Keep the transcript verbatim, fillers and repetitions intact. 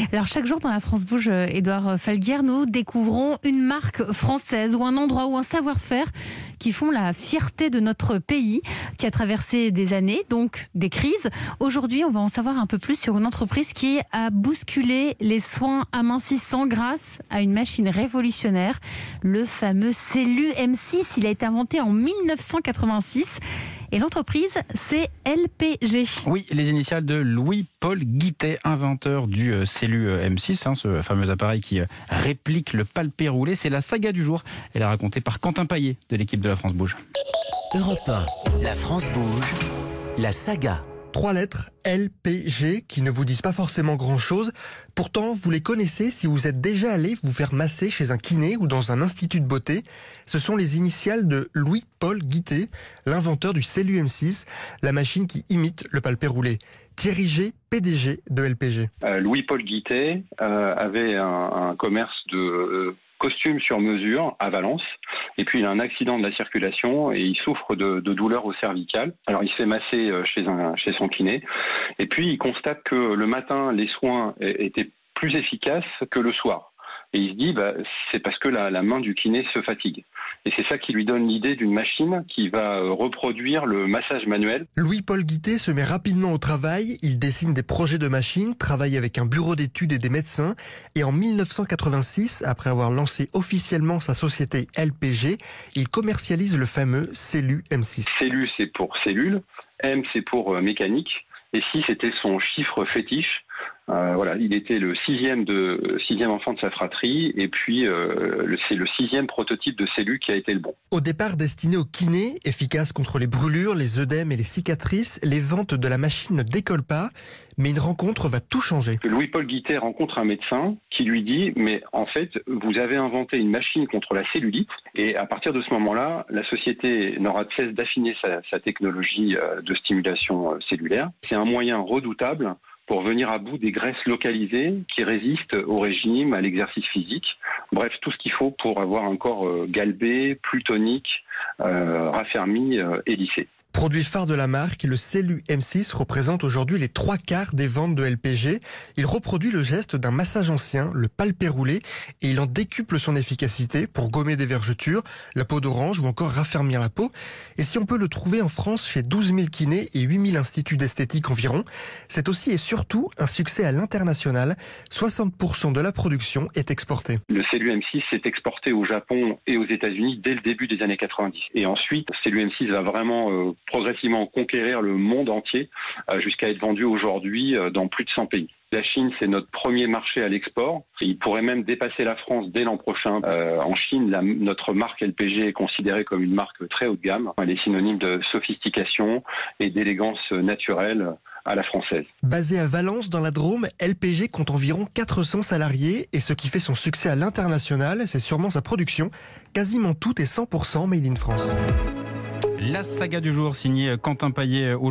Alors chaque jour dans la France Bouge, Édouard Falguière, nous découvrons une marque française ou un endroit ou un savoir-faire qui font la fierté de notre pays, qui a traversé des années, donc des crises. Aujourd'hui, on va en savoir un peu plus sur une entreprise qui a bousculé les soins amincissants grâce à une machine révolutionnaire, le fameux Celu M six. Il a été inventé en mille neuf cent quatre-vingt-six. Et l'entreprise, c'est L P G. Oui, les initiales de Louis-Paul Guittet, inventeur du euh, Celu M six, hein, ce fameux appareil qui euh, réplique le palpé roulé. C'est la saga du jour. Elle est racontée par Quentin Paillet de l'équipe de la France Bouge. Europe un, la France Bouge, la saga. Trois lettres, L P G, qui ne vous disent pas forcément grand-chose. Pourtant, vous les connaissez si vous êtes déjà allé vous faire masser chez un kiné ou dans un institut de beauté. Ce sont les initiales de Louis-Paul Guittet, l'inventeur du Celu M six, la machine qui imite le palpé roulé. Thierry G, P D G de L P G. Euh, Louis-Paul Guittet euh, avait un, un commerce de euh, costumes sur mesure à Valence. Et puis il a un accident de la circulation et il souffre de, de douleurs au cervical. Alors il se fait masser chez, un, chez son kiné. Et puis il constate que le matin, les soins étaient plus efficaces que le soir. Et il se dit, bah, c'est parce que la, la main du kiné se fatigue. Et c'est ça qui lui donne l'idée d'une machine qui va reproduire le massage manuel. Louis-Paul Guittet se met rapidement au travail. Il dessine des projets de machines, travaille avec un bureau d'études et des médecins. Et en mille neuf cent quatre-vingt-six, après avoir lancé officiellement sa société L P G, il commercialise le fameux Celu M six. Celu, c'est pour cellule. M, c'est pour euh, mécanique. Et six, c'était son chiffre fétiche. Euh, voilà, il était le sixième de sixième enfant de sa fratrie, et puis euh, le, c'est le sixième prototype de Celu qui a été le bon. Au départ destiné aux kinés, efficace contre les brûlures, les œdèmes et les cicatrices, les ventes de la machine ne décollent pas, mais une rencontre va tout changer. Louis-Paul Guittet rencontre un médecin qui lui dit, mais en fait, vous avez inventé une machine contre la cellulite, et à partir de ce moment-là, la société n'aura de cesse d'affiner sa, sa technologie de stimulation cellulaire. C'est un moyen redoutable pour venir à bout des graisses localisées qui résistent au régime, à l'exercice physique. Bref, tout ce qu'il faut pour avoir un corps galbé, plus tonique, euh, raffermi euh, et lissé. Produit phare de la marque, le Celu M six représente aujourd'hui les trois quarts des ventes de L P G. Il reproduit le geste d'un massage ancien, le palpé roulé, et il en décuple son efficacité pour gommer des vergetures, la peau d'orange ou encore raffermir la peau. Et si on peut le trouver en France chez douze mille kinés et huit mille instituts d'esthétique environ, c'est aussi et surtout un succès à l'international. soixante pour cent de la production est exportée. Le Celu M six s'est exporté au Japon et aux États-Unis dès le début des années quatre-vingt-dix. Et ensuite, Celu M six va vraiment euh, progressivement conquérir le monde entier euh, jusqu'à être vendu aujourd'hui euh, dans plus de cent pays. La Chine, c'est notre premier marché à l'export. Il pourrait même dépasser la France dès l'an prochain. Euh, en Chine, la, notre marque L P G est considérée comme une marque très haut de gamme. Elle est synonyme de sophistication et d'élégance naturelle à la française. Basée à Valence, dans la Drôme, L P G compte environ quatre cents salariés. Et ce qui fait son succès à l'international, c'est sûrement sa production. Quasiment tout est cent pour cent made in France. La saga du jour, signée Quentin Paillet.